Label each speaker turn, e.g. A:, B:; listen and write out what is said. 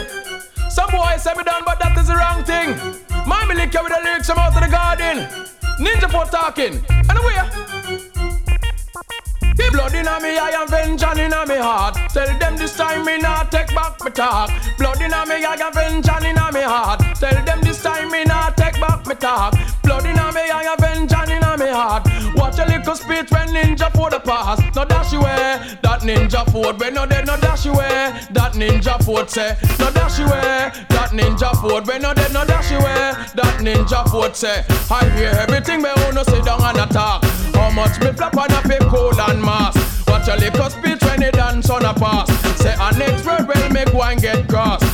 A: Some boys say me done, but that is the wrong thing. My me lick you with the lyrics from out of the garden. Ninja for talking. Anyway. Blood in me eye and vengeance in me heart. Tell them this time me not take back my talk. Blood in me eye and vengeance in me heart. Tell them this time me not take back my talk. Blood in me eye and vengeance in me heart. Watch a little speech when ninja for the pass. No dash away, that ninja Ford. When no dead, no dash away, that ninja Ford say. No dash away, that ninja Ford. When no dead, no dash away, that ninja Ford say. I hear everything me wanna sit down and attack. How much me flap on a fake cold and mask. Watch a little speech when they dance on a pass. Say a next word will make one get cross.